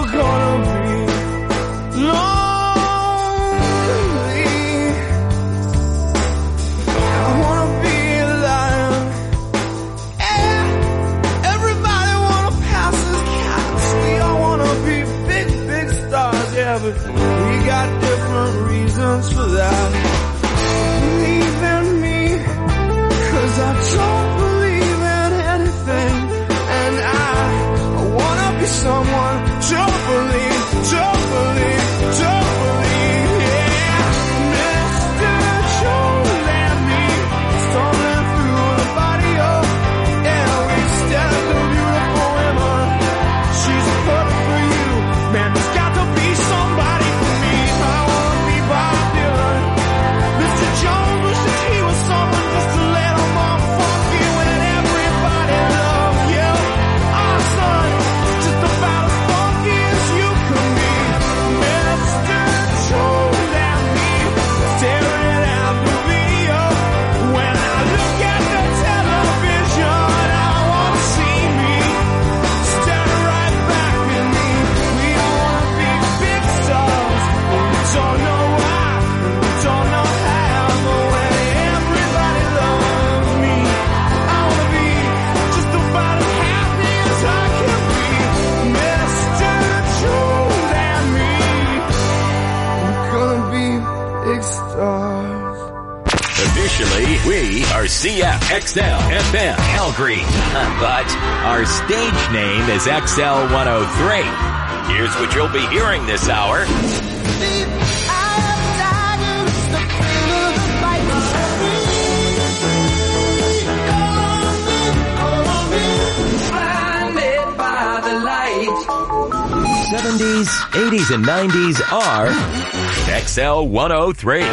you're gonna be lonely. I wanna be a lion. Yeah, everybody wanna pass as cats. We all wanna be big, big stars. Yeah, but we got different reasons for that. Believe in me, 'cause I don't believe in anything. And I wanna be someone to believe, yeah. Mr. Joel and me, stumbling through the body of, yeah, we stand the beautiful women. She's perfect for you, man, there's got to be somebody for me. I wanna be Bob Dylan. Mr. Jones wishes he was someone just to let him on funky when everybody loves you. Our son, just about as funky as you can be. Mr. Jones and me, staring at the video. When I look at the television, I want to see me staring right back at me. We all want to be big stars, but we don't know why, we don't know how. But when everybody loves me, I want to be just about as happy as I can be. Mr. Jones and me, we're gonna be big stars. Officially, we are CFXL FM Calgary, but our stage name is XL103. Here's what you'll be hearing this hour. Blinded by the light. 70s, 80s, and 90s are XL103.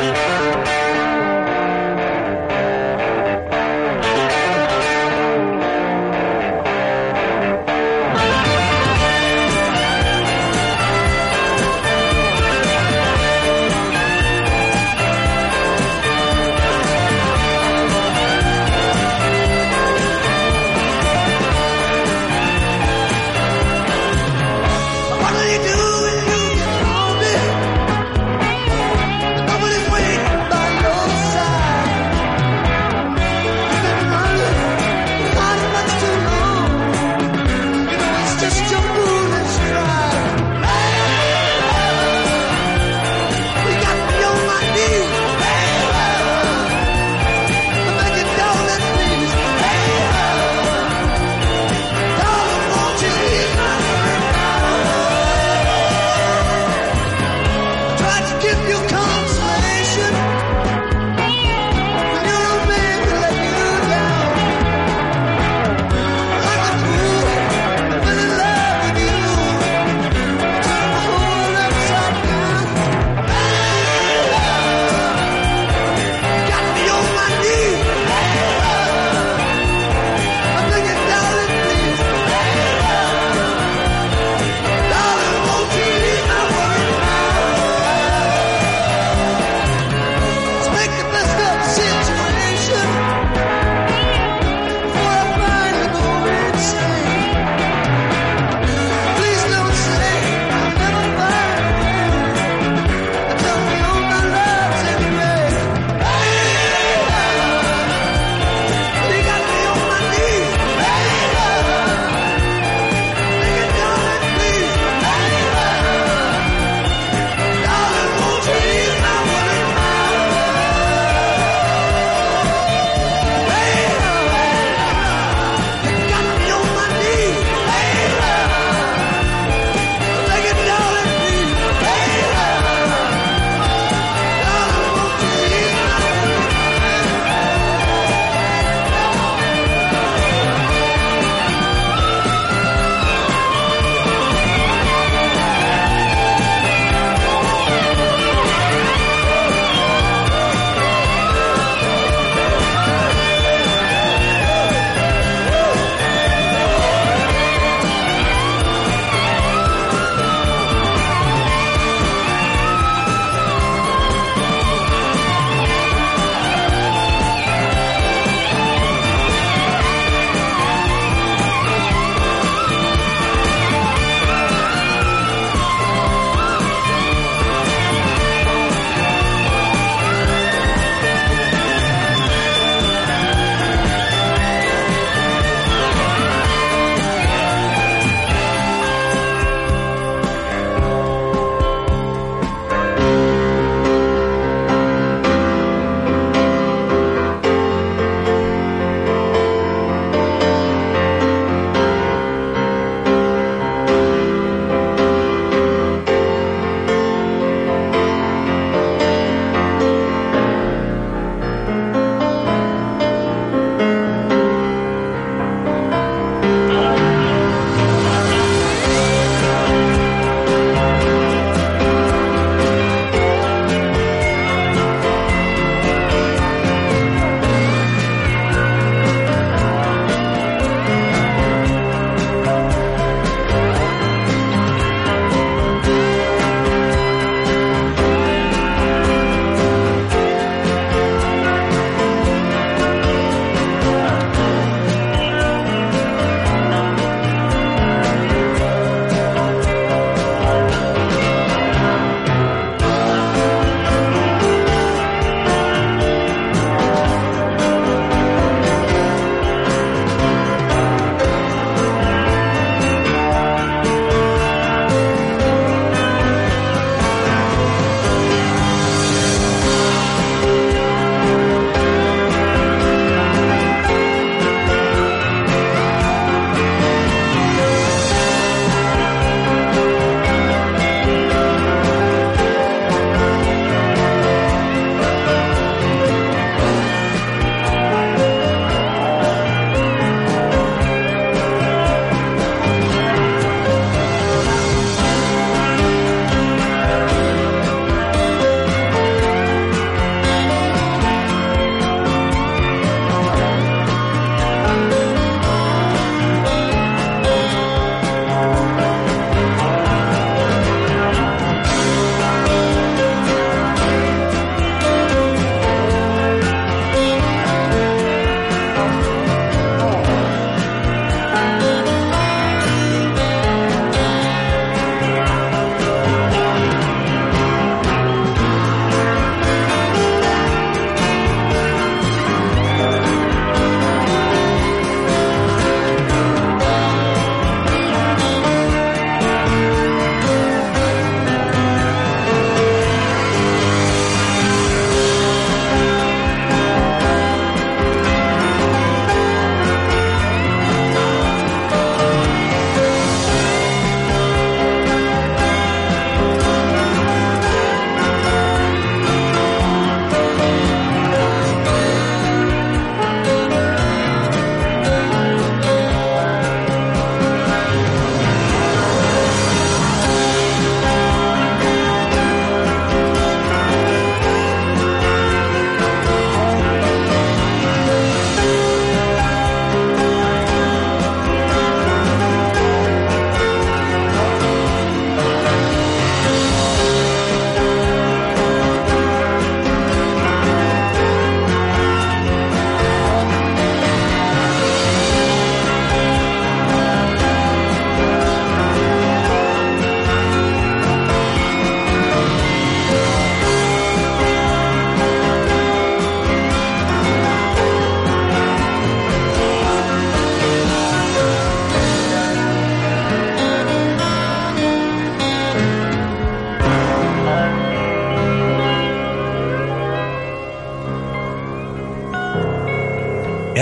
What do you do when you want it? Nobody's waiting by your side. You've been running not much too long. You know it's just your mood and stride. You got me on my knees, I'm making darling please. Darling, won't you hear my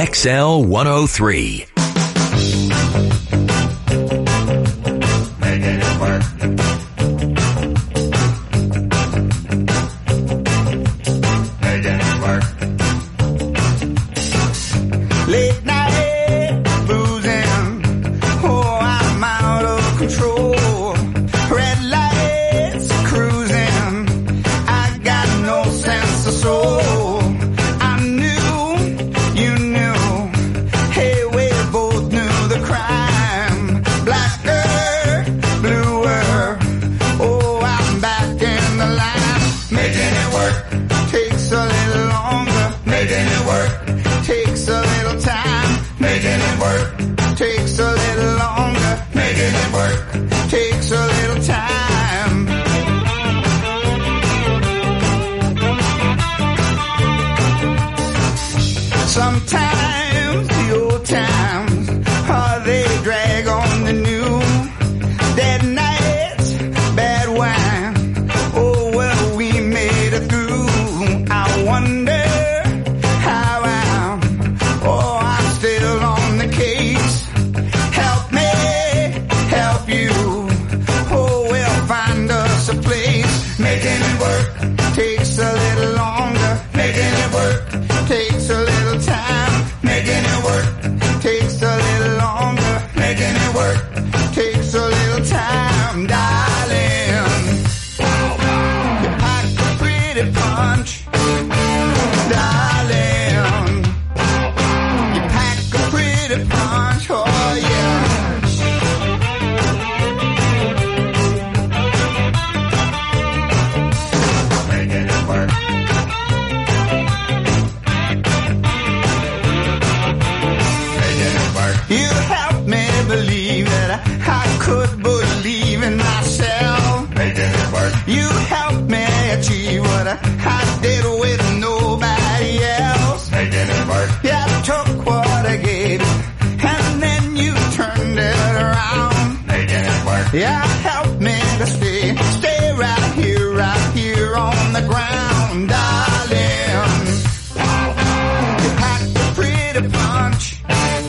XL 103. Making it work. Making it work. Late night boozing. Oh, I'm out of control. Red lights cruising. I got no sense of soul. I knew, you knew. Hey, we both knew the crime. Blacker, bluer. Oh, I'm back in the line. Making it work takes a little longer. Making it work takes a little time. Making it work takes a little longer. Making it work takes a little time. Sometimes the old times, oh, they drag on the new. Dead nights, bad wine. Oh, well, we made it through. I wonder how I'm still on the case. Help me, help you. Oh, we'll find us a place. Making it work takes a little longer. Making it work takes a little time. Making it work takes a little longer. Making it work takes a little time, darling. You pack a pretty punch, darling. You pack a pretty punch, oh yeah. Making it work. You helped me believe that I could believe in myself. Making it work. You helped me achieve what I did with nobody else. Making it work. Yeah, I took what I gave you, and then you turned it around. Making it work. Yeah, help me to stay right here on the ground, darling. You packed a pretty punch.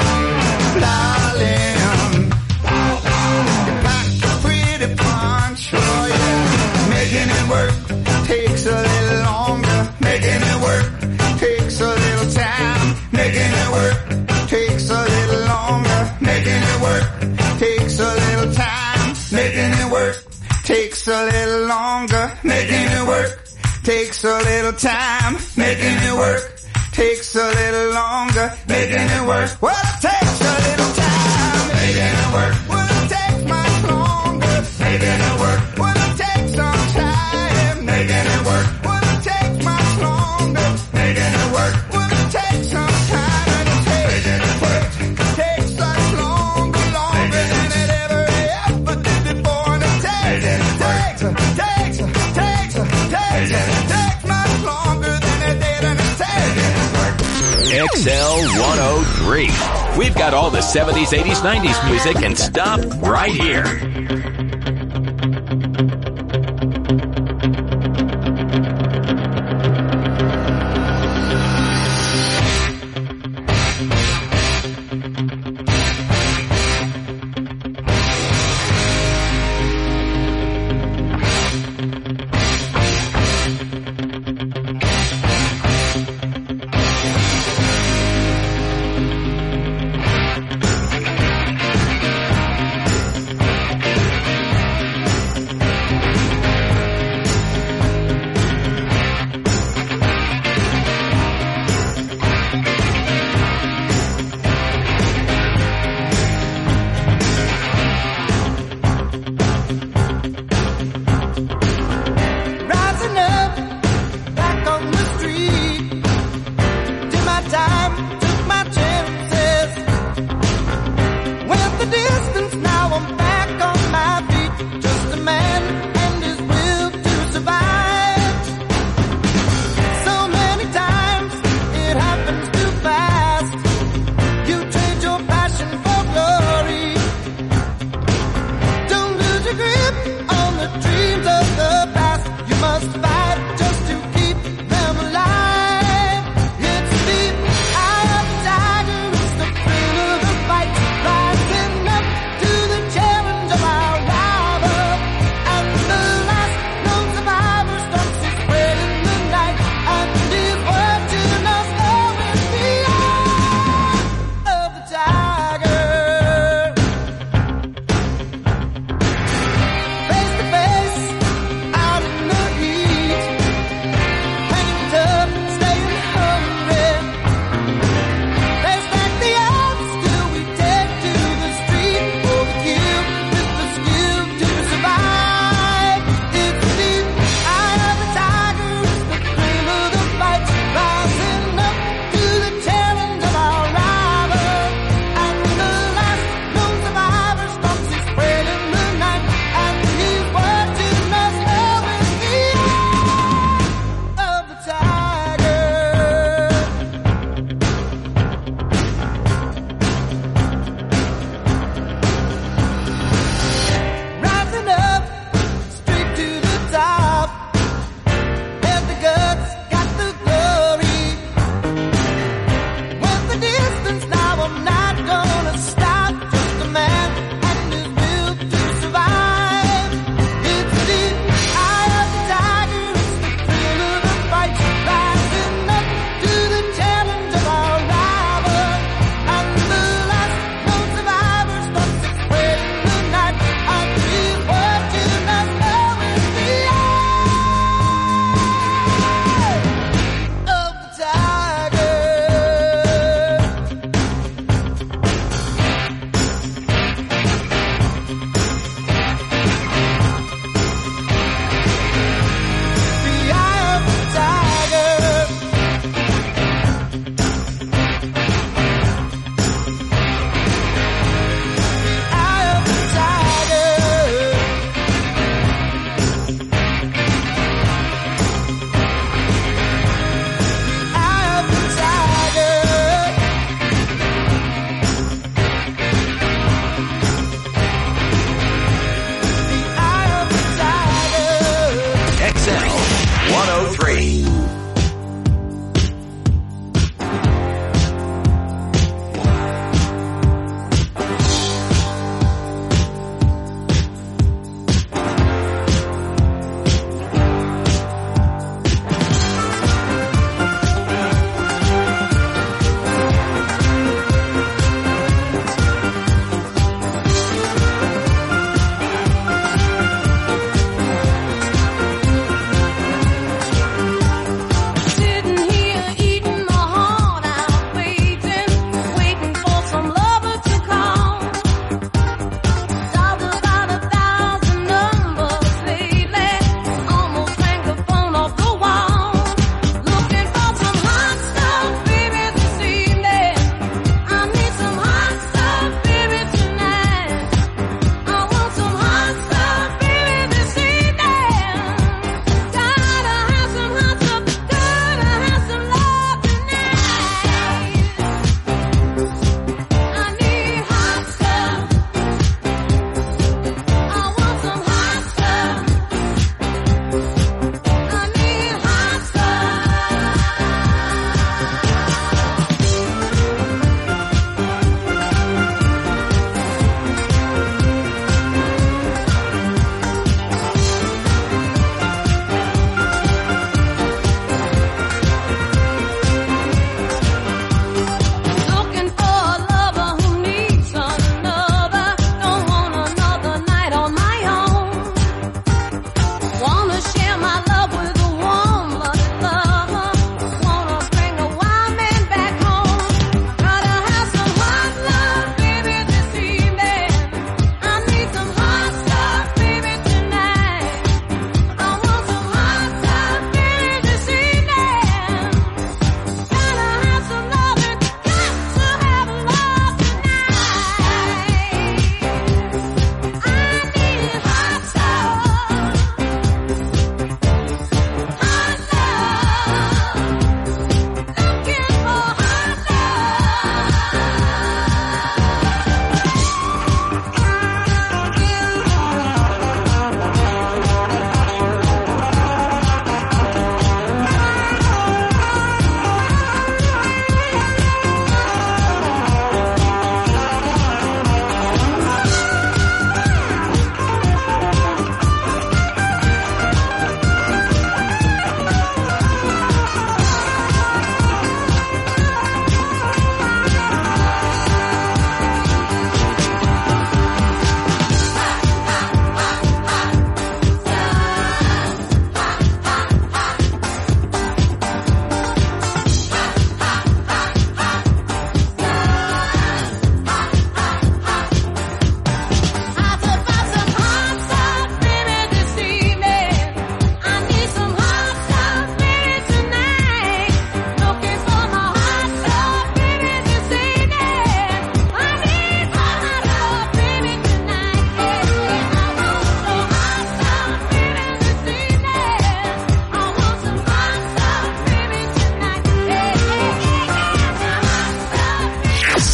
Darling, you packed a pretty punch, oh yeah. Making it work takes a little longer. Making it work takes a little time. Making it work takes a little longer. Making it work takes a little time. Making it work takes a little longer. Making it work takes a little time. Making it work takes a little longer. Making it work. Well, it takes a little time. Making it work. Well, it takes much longer. Making it work. Well, it takes some time. Making it work. Well, it takes much longer. Making it work. Well, it takes some time. And it takes, making it work. Takes such longer than it ever did before. And it takes much longer than it did. And it takes. XL 103. We've got all the 70s, 80s, 90s music and stop right here. Just to keep them alive. It's deep eye of the tiger.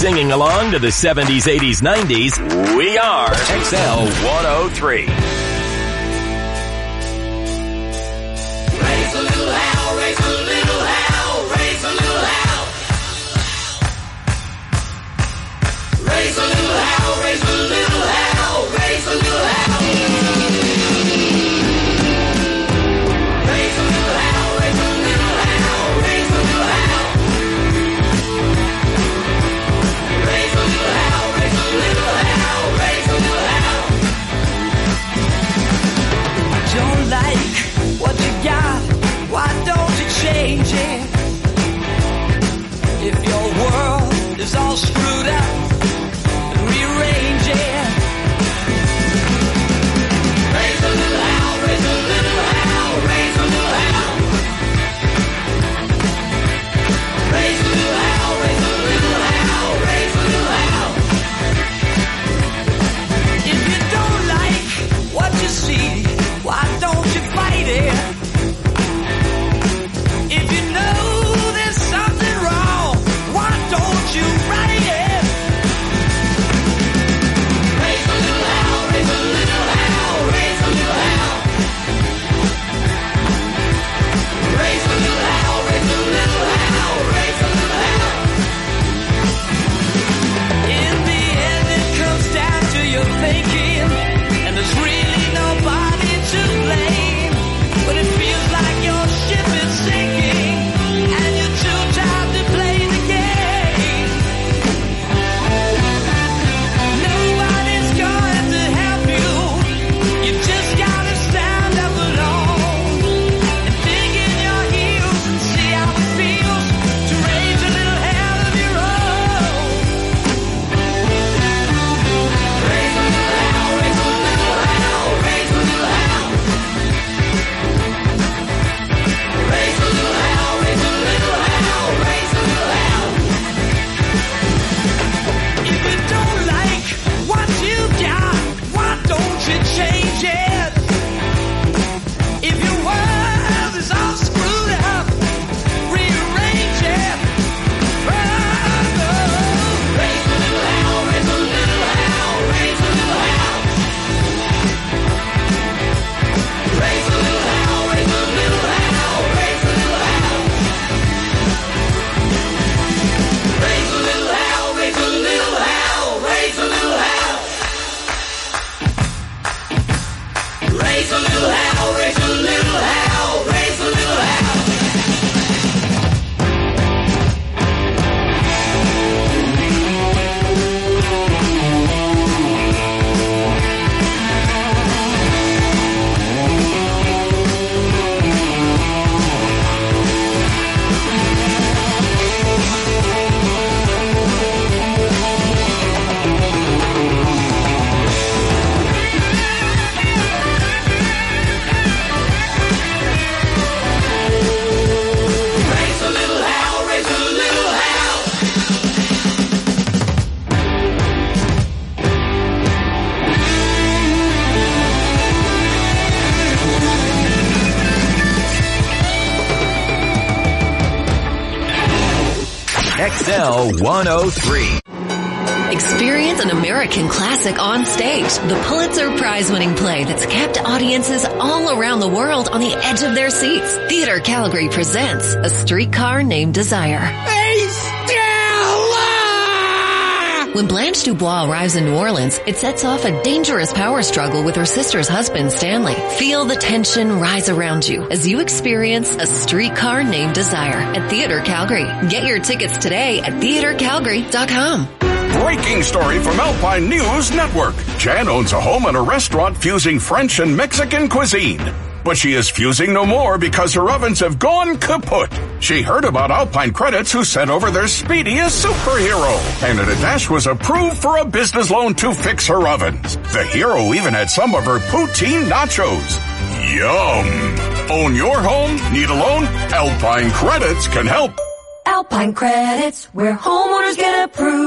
Singing along to the 70s, 80s, 90s, we are XL 103. Raise a little hell, raise a little hell, raise a little hell. Raise a little hell, raise a little hell, raise a little hell. Raise a little hell, raise a little hell, raise a little hell. Raise a little hell, raise a little hell, raise a little hell. Don't like what you got, why don't you change it? If your world is all screwed up, rearrange it. Raise a little hell, raise a little hell, raise a little hell. Raise a little hell, raise a little hell, raise a little hell. If you don't like what you see, why don't you fight it? If you know there's something wrong, why don't you right it? Raise a little hell, raise a little hell, raise a little hell. Raise a little hell, raise a little hell, raise a little hell. In the end it comes down to your thinking, and there's really nobody to blame. But it feels like your ship is sinking, and you're too tired to play the game. Nobody's going to help you, you just gotta stand up alone, and dig in your heels and see how it feels to raise a little hell of your own. Raise a little hell, raise a little hell, raise a little hell. Raise a little hell, raise a little hell, raise a little hell. If you don't like what you got, why don't you change it? If your world is all screwed up, rearrange it. Oh, no. Raise a little hell, raise a little hell, raise a little hell. Raise a little hell, raise a little hell, raise a little hell. Raise a little hell, raise a little hell, raise a little hell. Raise a little hell, raise a little hell, raise a little hell. Raise a little hell, raise a little hell. XL 103. Experience an American classic on stage. The Pulitzer Prize-winning play that's kept audiences all around the world on the edge of their seats. Theater Calgary presents A Streetcar Named Desire. Hey, Stella! When Blanche Dubois arrives in New Orleans, it sets off a dangerous power struggle with her sister's husband, Stanley. Feel the tension rise around you as you experience A Streetcar Named Desire at Theater Calgary. Get your tickets today at theatercalgary.com. Breaking story from Alpine News Network. Jan owns a home and a restaurant fusing French and Mexican cuisine. But she is fusing no more because her ovens have gone kaput. She heard about Alpine Credits, who sent over their speediest superhero. Canada Dash was approved for a business loan to fix her ovens. The hero even had some of her poutine nachos. Yum! Own your home? Need a loan? Alpine Credits can help. Alpine Credits, where homeowners get approved.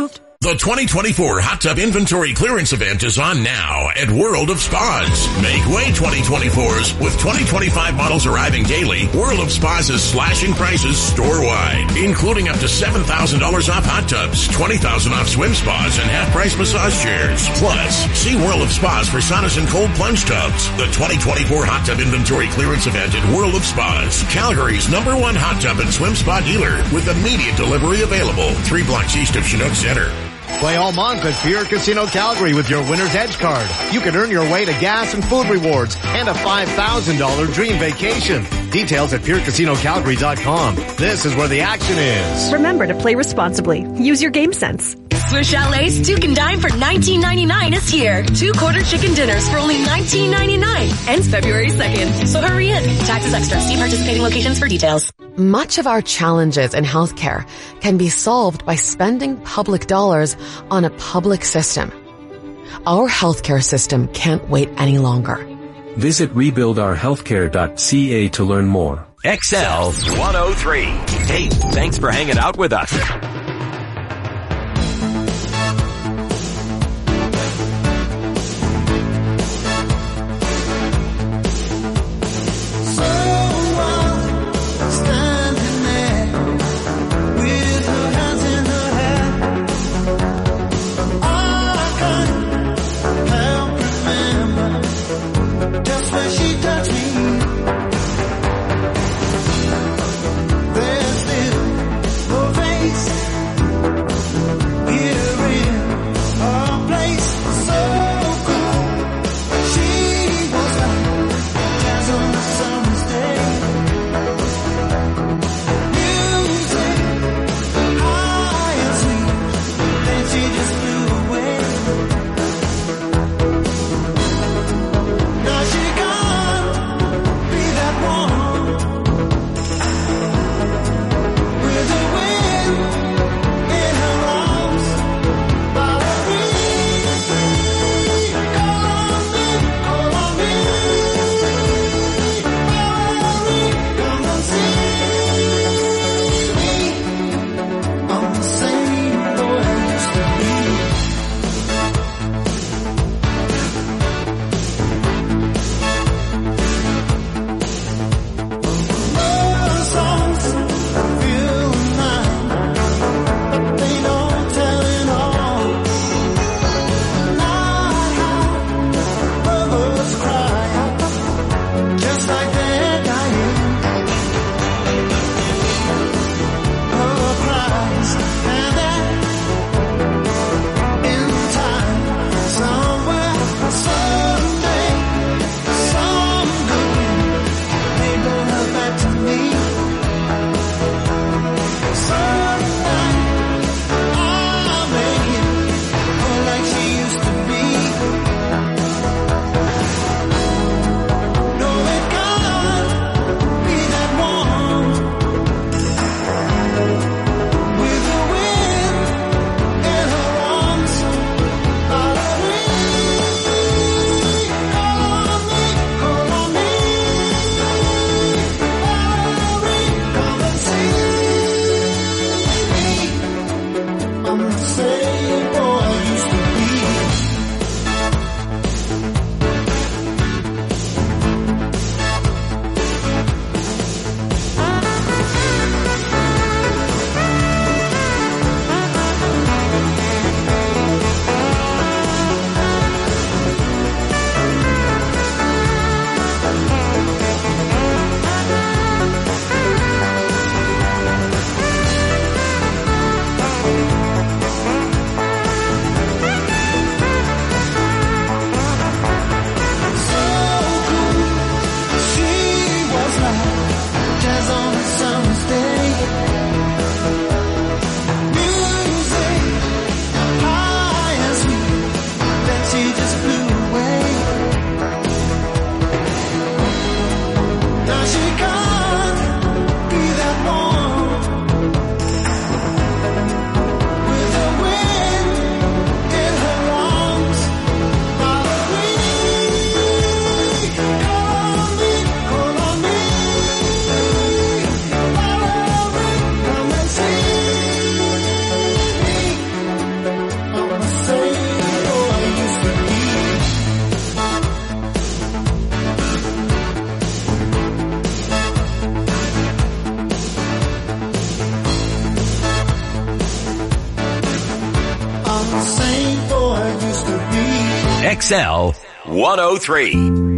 The 2024 Hot Tub Inventory Clearance Event is on now at World of Spas. Make way 2024s. With 2025 models arriving daily, World of Spas is slashing prices store-wide, including up to $7,000 off hot tubs, $20,000 off swim spas, and half-price massage chairs. Plus, see World of Spas for saunas and cold plunge tubs. The 2024 Hot Tub Inventory Clearance Event at World of Spas, Calgary's #1 hot tub and swim spa dealer, with immediate delivery available. 3 blocks east of Chinook Center. Play all month at Pure Casino Calgary with your Winner's Edge card. You can earn your way to gas and food rewards and a $5,000 dream vacation. Details at purecasinocalgary.com. This is where the action is. Remember to play responsibly. Use your game sense. Swiss Chalet's Duke and Dine for $19.99 is here. 2 quarter chicken dinners for only $19.99. Ends February 2nd. So hurry in. Taxes extra. See participating locations for details. Much of our challenges in healthcare can be solved by spending public dollars on a public system. Our healthcare system can't wait any longer. Visit rebuildourhealthcare.ca to learn more. XL 103. Hey, thanks for hanging out with us. There's still no face XL 103.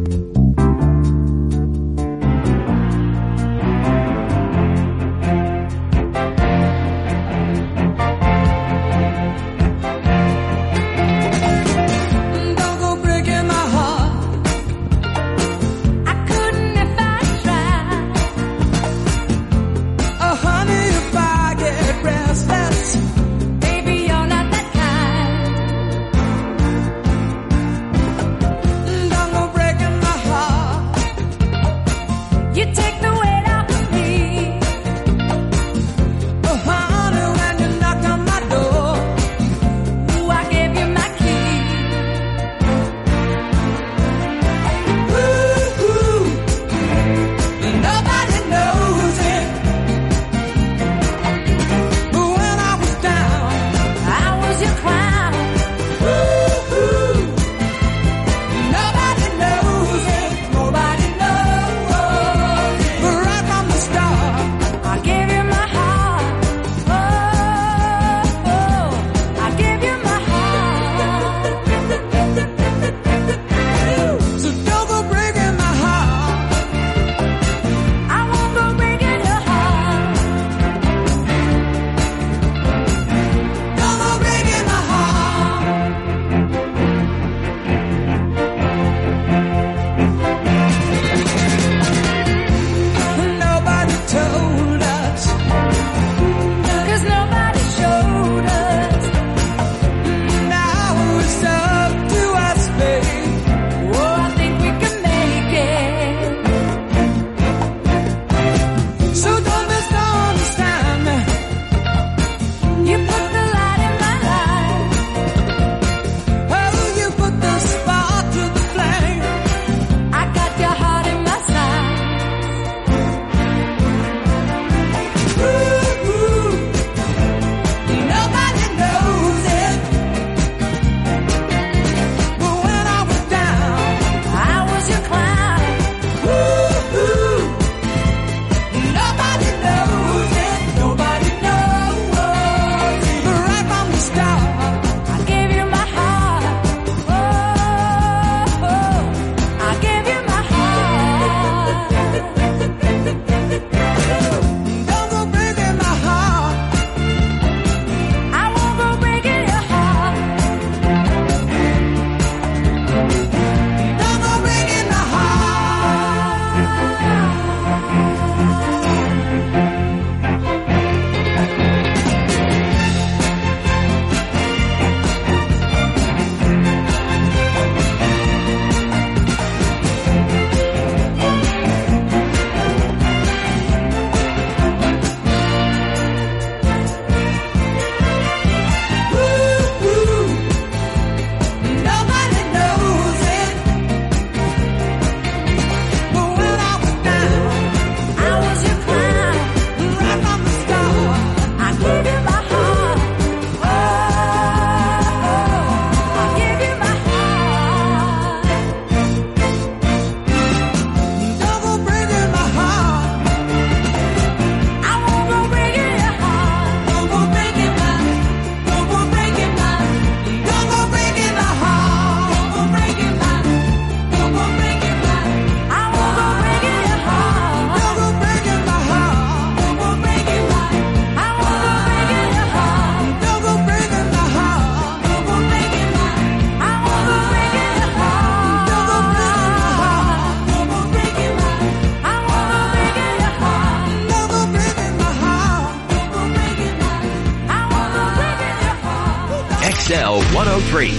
XL 103.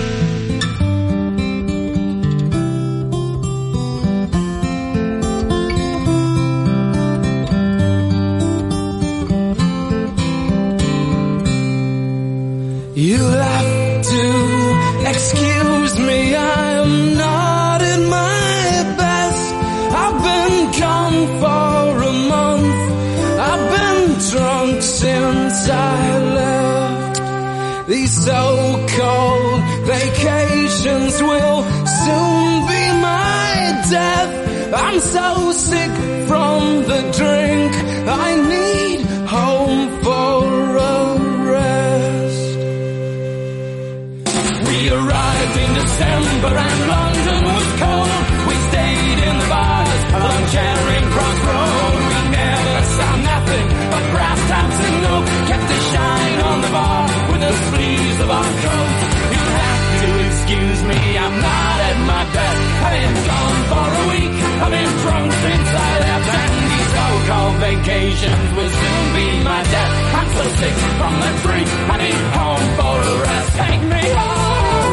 You'll have to excuse me, I'm not at my best. I've been gone for a month, I've been drunk since I left. These so-called vacations will soon be my death. I'm so sick from the drink, I need home for a rest. We arrived in the December and London was cold. We stayed in the bars along Charing Cross Road. We never saw nothing but brass taps and oak. Kept a shine on the bar with the sleeves of our coats. You'll have to excuse me, I'm not at my best. I've been gone for a week, I've been drunk since I left. And these so-called vacations will soon be my death. I'm so sick from the drink, I need home for a rest. Take me home.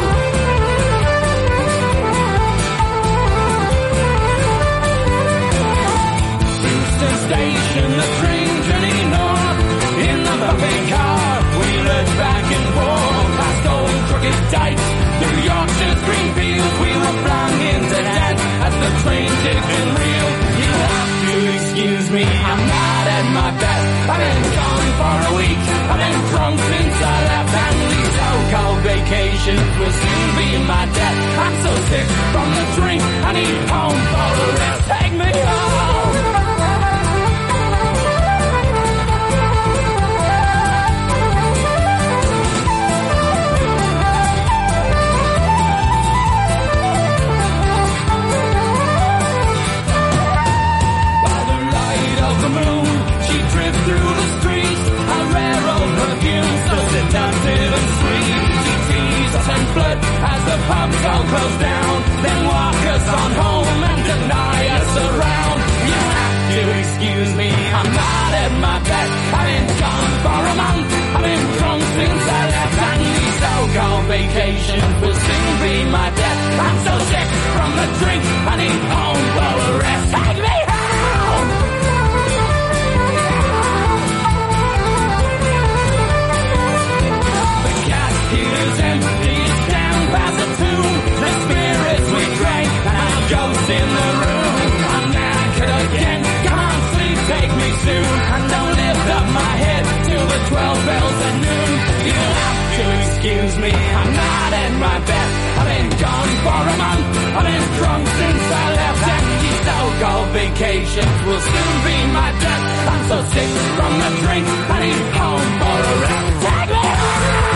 Houston Station, the train journey north. In the buffet car, we lurched back and forth. Past old crooked dikes, through Yorkshire's green fields. We were flung into death as the train ticked and reeled. You have to excuse me, I'm not at my best. I've been gone for a week, I've been drunk since I left. And these so-called vacations will soon be my death. I'm so sick from the drink, I need home for a rest. Take me home. Through the streets, a rare old perfume, so seductive and sweet. She teased us and flirt as the pubs all close down, then walk us on home and deny us around. You have to excuse me, I'm not at my best. I've been gone for a month, I've been drunk since I left. And these so-called vacations will soon be my death. I'm so sick from the drink, I need home for a rest. Take me home! Here's empty, it's down past the tomb. The spirits we drank, and our ghosts in the room. I'm knackered again, come on sleep, take me soon. And don't lift up my head till the 12 bells at noon. You'll have to excuse me, I'm not at my best. I've been gone for a month, I've been drunk since I left. And these so-called vacations will soon be my death. I'm so sick from the drink, I need home for a rest. Take me home!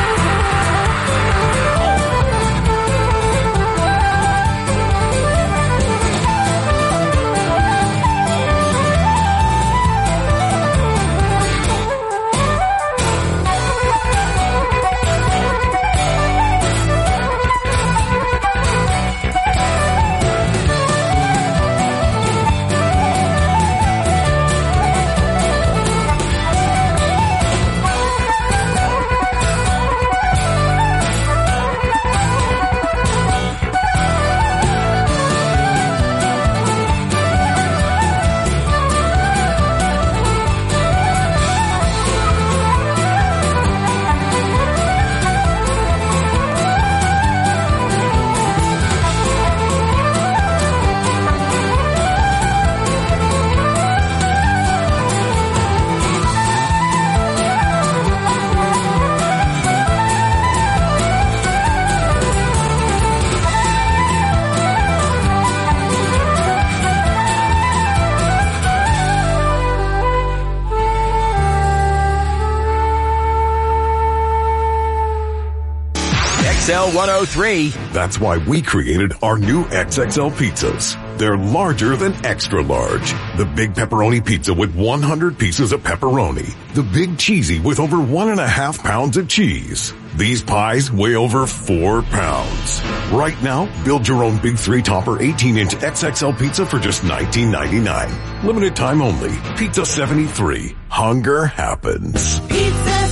XL 103. That's why we created our new XXL pizzas. They're larger than extra large. The big pepperoni pizza with 100 pieces of pepperoni. The big cheesy with over 1.5 pounds of cheese. These pies weigh over 4 pounds. Right now, build your own big 3-topper 18-inch XXL pizza for just $19.99. Limited time only. Pizza 73. Hunger happens. Pizza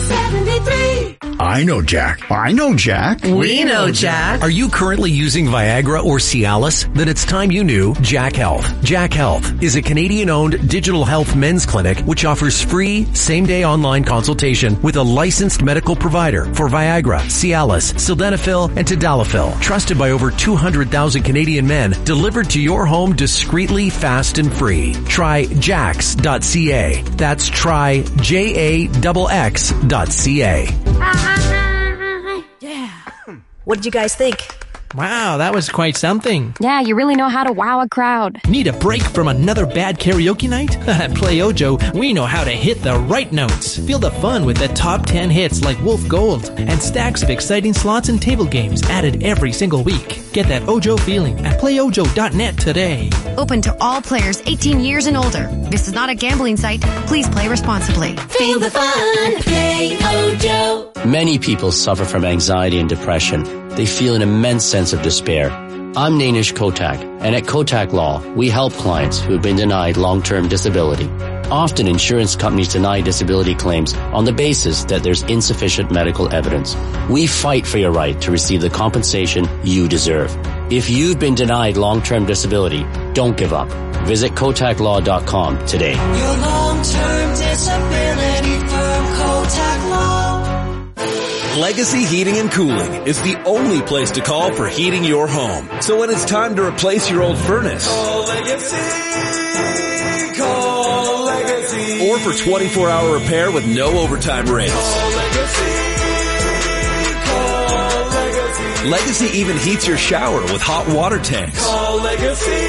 73. I know Jack. I know Jack. We know Jack. Are you currently using Viagra or Cialis? Then it's time you knew Jack Health. Jack Health is a Canadian-owned digital health men's clinic which offers free same-day online consultation with a licensed medical provider for Viagra, Cialis, Sildenafil, and Tadalafil. Trusted by over 200,000 Canadian men, delivered to your home discreetly, fast, and free. Try jax.ca. That's try JAXX.ca. Yeah. What did you guys think? Wow, that was quite something. Yeah, you really know how to wow a crowd. Need a break from another bad karaoke night? At Play Ojo, we know how to hit the right notes. Feel the fun with the top 10 hits like Wolf Gold and stacks of exciting slots and table games added every single week. Get that Ojo feeling at playojo.net today. Open to all players 18 years and older. This is not a gambling site. Please play responsibly. Feel the fun. Play Ojo. Many people suffer from anxiety and depression. They feel an immense sense of despair. I'm Nainish Kotak, and at Kotak Law, we help clients who have been denied long-term disability. Often insurance companies deny disability claims on the basis that there's insufficient medical evidence. We fight for your right to receive the compensation you deserve. If you've been denied long-term disability, don't give up. Visit KotakLaw.com today. Your long-term disability firm, Kotak Law. Legacy Heating and Cooling is the only place to call for heating your home. So when it's time to replace your old furnace, Call Legacy. Call Legacy. or for 24-hour repair with no overtime rates. Call Legacy. Call Legacy. Legacy even heats your shower with hot water tanks. Call Legacy.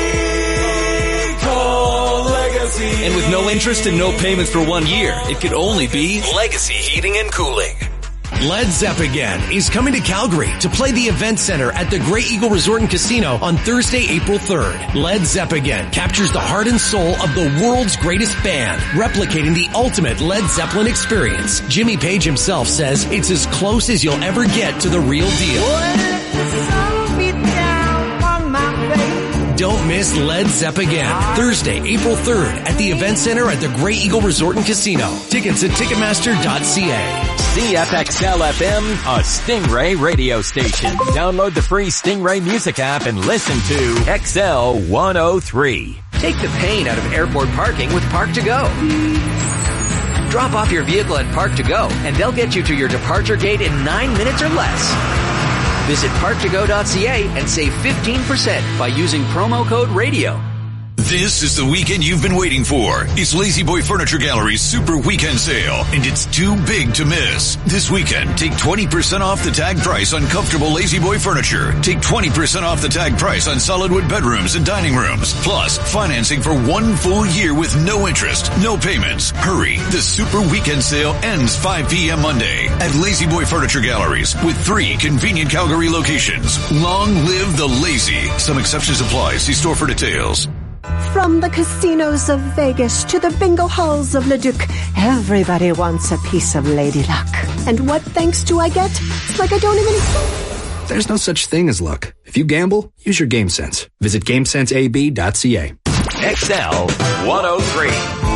Call Legacy. And with no interest and no payments for 1 year, it could only be Legacy Heating and Cooling. Led Zeppelin is coming to Calgary to play the Event Center at the Grey Eagle Resort and Casino on Thursday, April 3rd. Led Zeppelin captures the heart and soul of the world's greatest band, replicating the ultimate Led Zeppelin experience. Jimmy Page himself says it's as close as you'll ever get to the real deal. Don't miss Led Zeppelin. Thursday, April 3rd at the Event Center at the Grey Eagle Resort and Casino. Tickets at Ticketmaster.ca. CFXL FM, a Stingray radio station. Download the free Stingray music app and listen to XL 103. Take the pain out of airport parking with Park to Go. Drop off your vehicle at Park to Go and they'll get you to your departure gate in 9 minutes or less. Visit parktogo.ca and save 15% by using promo code RADIO. This is the weekend you've been waiting for. It's Lazy Boy Furniture Gallery's Super Weekend Sale, and it's too big to miss. This weekend, take 20% off the tag price on comfortable Lazy Boy furniture. Take 20% off the tag price on solid wood bedrooms and dining rooms. Plus, financing for 1 full year with no interest, no payments. Hurry, the Super Weekend Sale ends 5 p.m. Monday at Lazy Boy Furniture Galleries with 3 convenient Calgary locations. Long live the lazy. Some exceptions apply. See store for details. From the casinos of Vegas to the bingo halls of Leduc, everybody wants a piece of Lady Luck. And what thanks do I get? It's like I don't even... There's no such thing as luck. If you gamble, use your game sense. Visit GameSenseAB.ca. XL 103.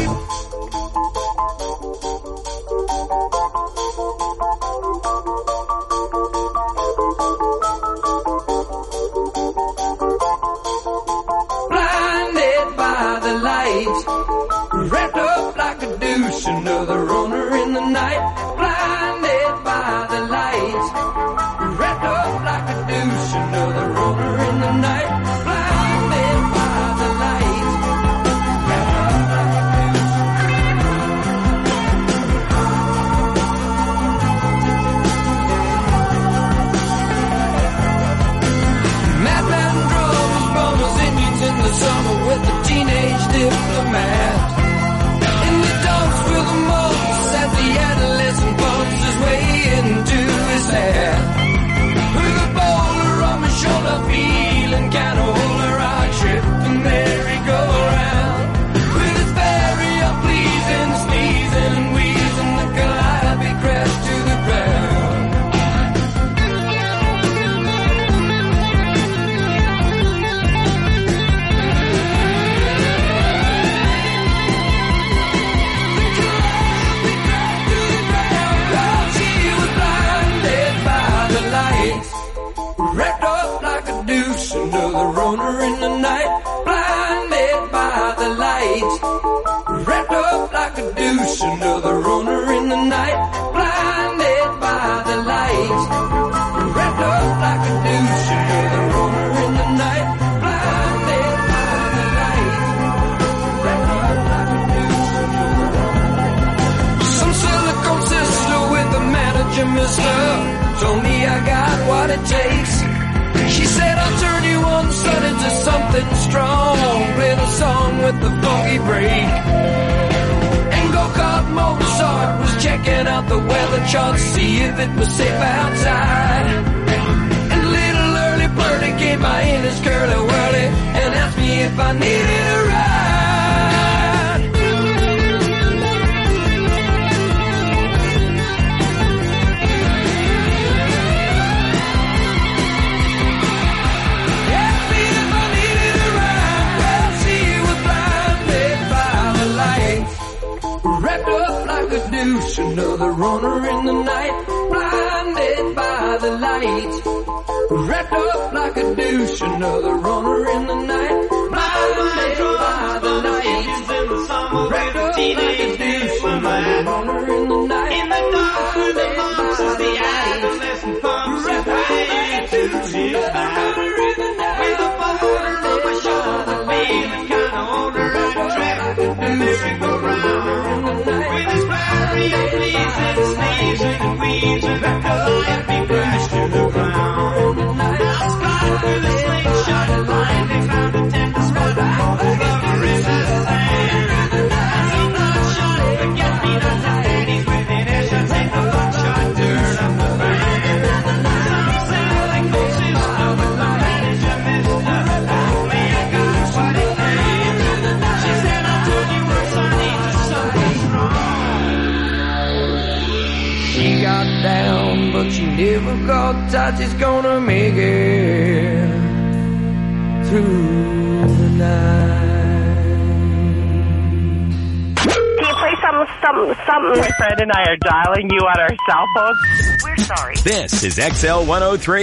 Wrapped up like a douche, another runner in the night. Blinded by the light. Wrapped up like a douche, another runner in the night. Blinded by the light. Madman drugs, bummers, Indians in the summer with the teenage diplomat. As the adolescent bumps his way into his hair, with a boulder on my shoulder, feeling kinda older, I trip the merry-go-round, with his very unpleasing sneezing and wheezing, the calliope crashed to the ground. Wrapped up like a douche, another runner in the night. Blinded by the light. Wrapped up like a douche, another runner in the night. Blinded by the light. Wrapped up like a douche, another runner in the night. Blinded by the light. Wrapped up like a douche, another runner. Some silicone sister with the manager, mister, told me I got what it takes. She said I'll turn you on, son, into something strong with a song with the funky break. And go-kart Mozart was checking out the weather chart to see if it was safe outside. And little early birdie came by in his curly whirly and asked me if I needed a ride. Wrapped up like a douche, another runner in the night, blinded by the light. Wrapped up like a douche, another runner in the night, blinded by the light. Wrapped up like a douche, another runner in the night, in the dark with the monks of the adolescent pumps. Wrapped up like a douche, another runner in the night, with a boulder on my shoulder, feeling kinda older and trapped in the merry-go-round. With his fiery and pleasing, sneezing and wheezing, Calliope crashed to the ground. Now Scott with a slingshot and line, they found a tender spot for the lover in the sand. And some bloodshot, forget-me-not ladies with initials in the buckshot dirt up the fan. Some sailing coaches out with the manager, Mr. Me, I got a sweaty name. She said, I told you once I need to something wrong. She got down, but she never got tight. She's gonna make it through the night. Can you play something? My friend and I are dialing you on our cell phones. We're sorry. This is XL 103.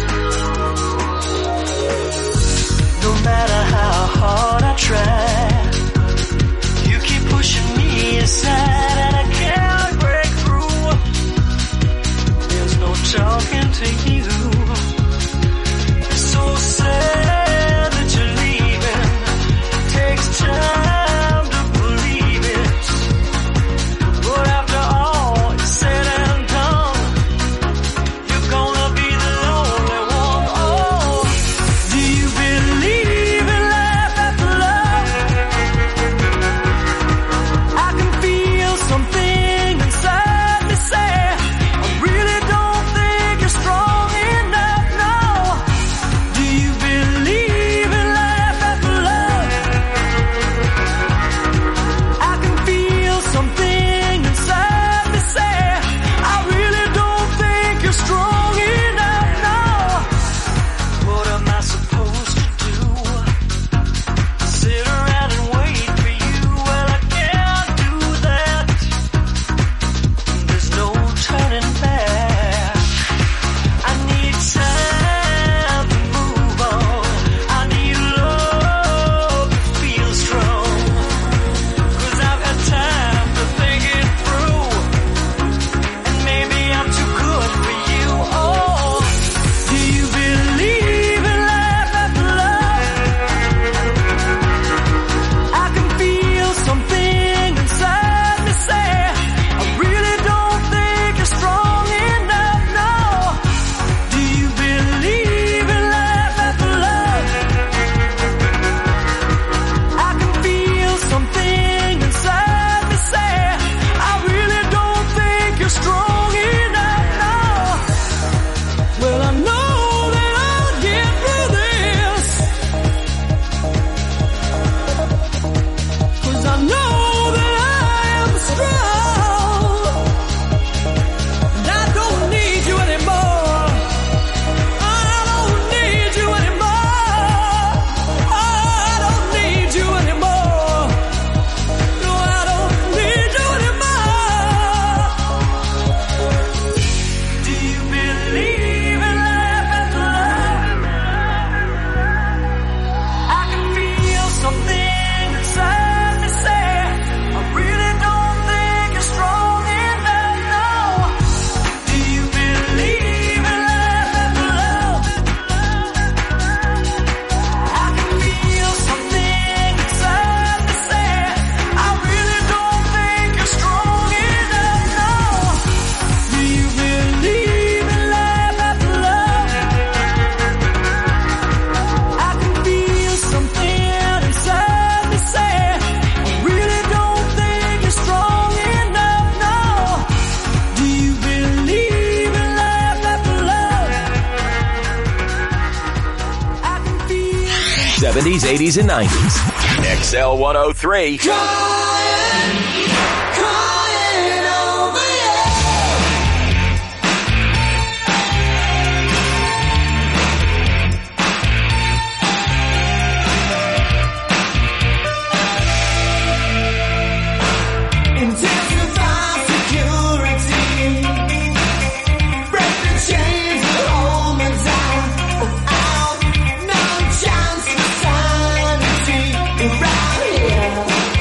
No matter how hard I try, 70s, 80s, and 90s. XL 103. Intensify security. Break the chains and hold me down. Without no chance for sanity around here.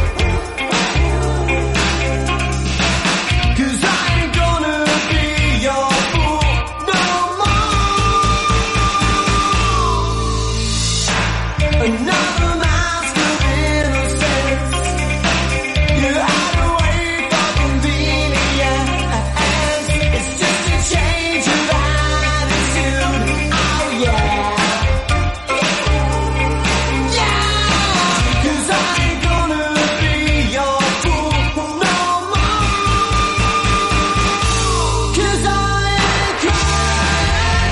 'Cause I ain't gonna be your fool no more. Another mask of innocence. You hide away from convenience. It's just a change of attitude. Oh yeah. Yeah. 'Cause I ain't gonna be your fool no more. 'Cause I ain't crying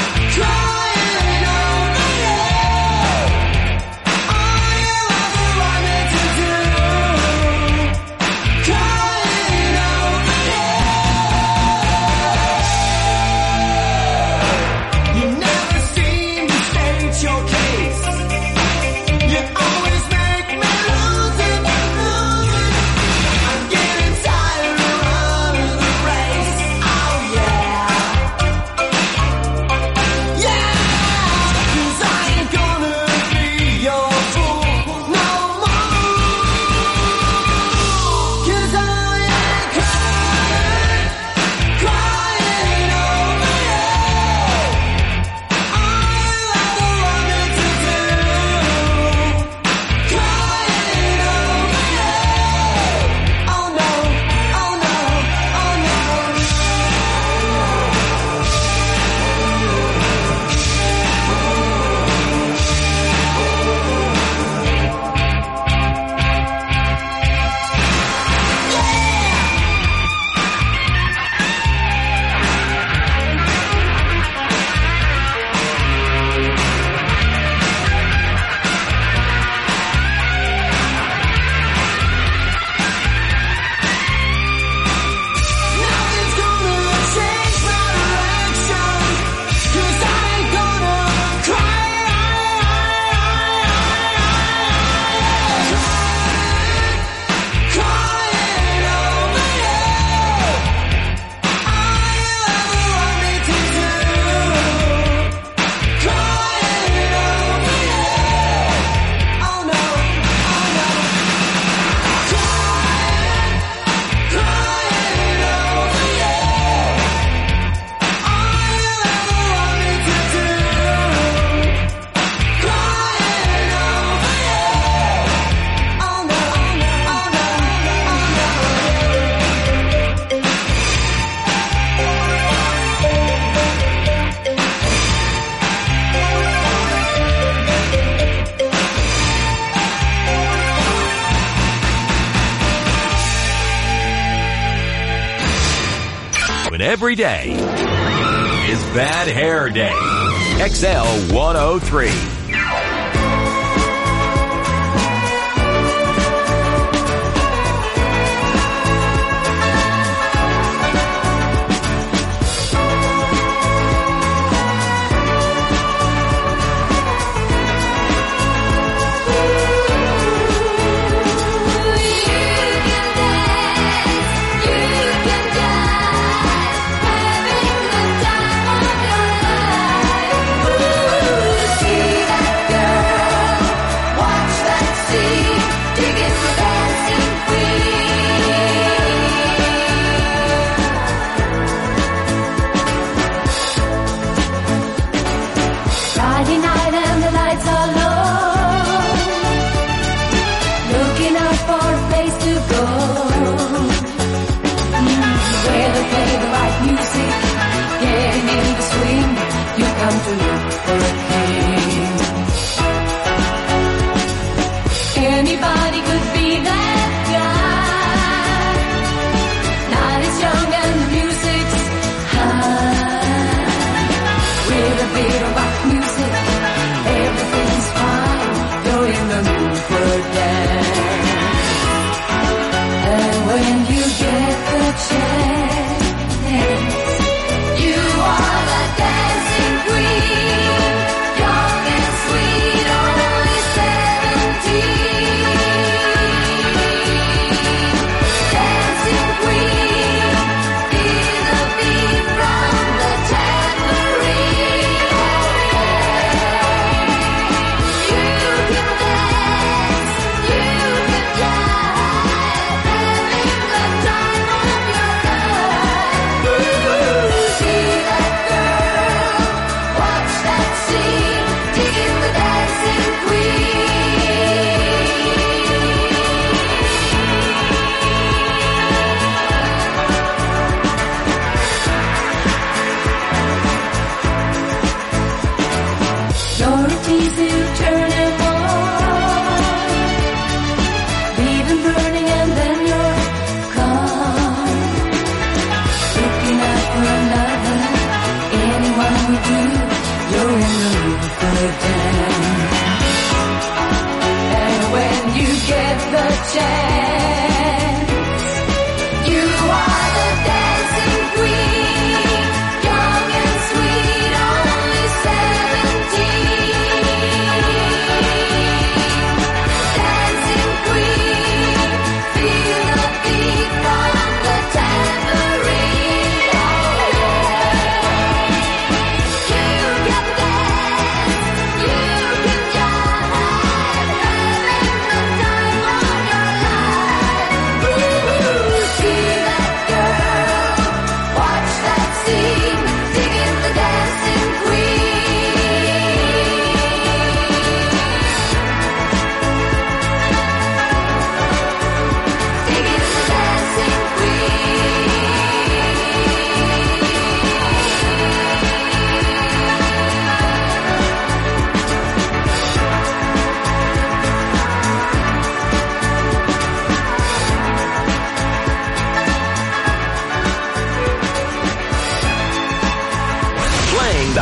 over you. All you ever wanted to do. Crying over you. You never seem to state your case. You always make me lose it. I'm getting tired of running the race. Oh yeah. Yeah. 'Cause I ain't gonna be your fool no more. 'Cause I ain't crying over you. All you ever wanted to do. Crying over you. Oh no, oh no, oh no. Nothing's gonna change my direction. 'Cause I ain't gonna crying over you. All you ever wanted to do. Crying over you. Oh no, oh no. Crying over you. All you ever wanted to do. Crying over you. Oh no, oh no, When every day is Bad Hair Day. XL 103. See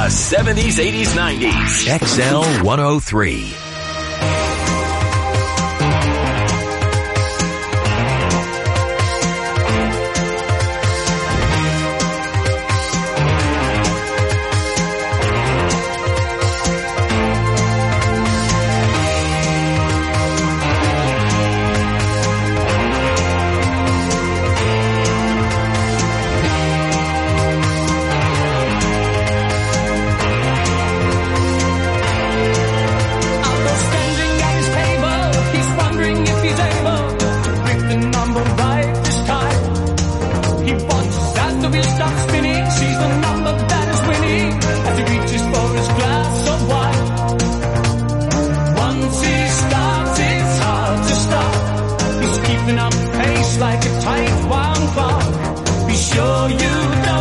the 70s, 80s, 90s. XL 103. Like a tight wound clock. Be sure you